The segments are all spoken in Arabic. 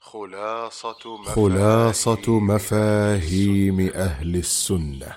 خلاصة مفاهيم أهل السنة.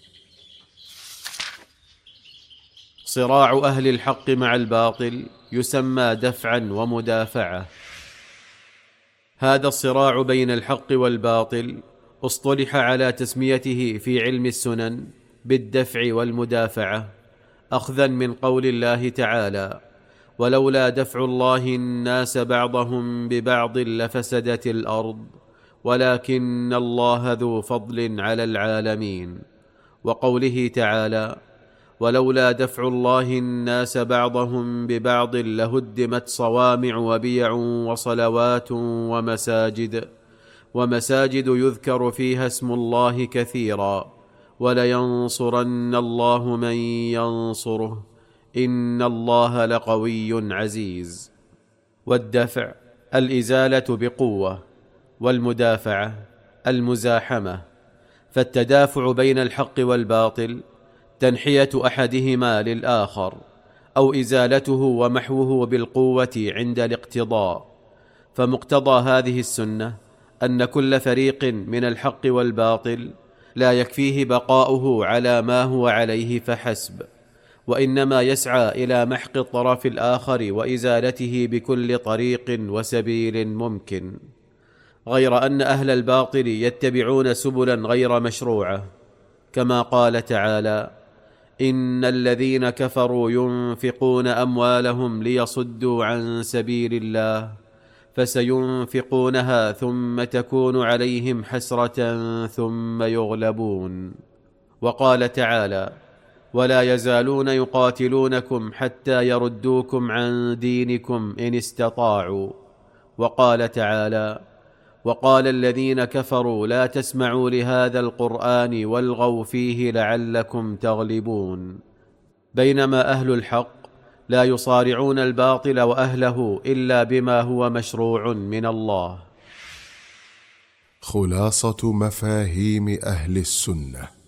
صراع أهل الحق مع الباطل يسمى دفعا ومدافعة. هذا الصراع بين الحق والباطل اصطلح على تسميته في علم السنن بالدفع والمدافعة، أخذا من قول الله تعالى: ولولا دفع الله الناس بعضهم ببعض لفسدت الأرض ولكن الله ذو فضل على العالمين. وقوله تعالى: ولولا دفع الله الناس بعضهم ببعض لهدمت صوامع وبيع وصلوات ومساجد يذكر فيها اسم الله كثيرا ولينصرن الله من ينصره إن الله لقوي عزيز. والدفع الإزالة بقوة، والمدافعة المزاحمة. فالتدافع بين الحق والباطل تنحية أحدهما للآخر أو إزالته ومحوه بالقوة عند الاقتضاء. فمقتضى هذه السنة أن كل فريق من الحق والباطل لا يكفيه بقاؤه على ما هو عليه فحسب، وإنما يسعى إلى محق الطرف الآخر وإزالته بكل طريق وسبيل ممكن، غير أن أهل الباطل يتبعون سبلا غير مشروعة، كما قال تعالى: إن الذين كفروا ينفقون أموالهم ليصدوا عن سبيل الله فسينفقونها ثم تكون عليهم حسرة ثم يغلبون. وقال تعالى: ولا يزالون يقاتلونكم حتى يردوكم عن دينكم إن استطاعوا. وقال تعالى: وقال الذين كفروا لا تسمعوا لهذا القرآن والغوا فيه لعلكم تغلبون. بينما أهل الحق لا يصارعون الباطل وأهله إلا بما هو مشروع من الله. خلاصة مفاهيم أهل السنة.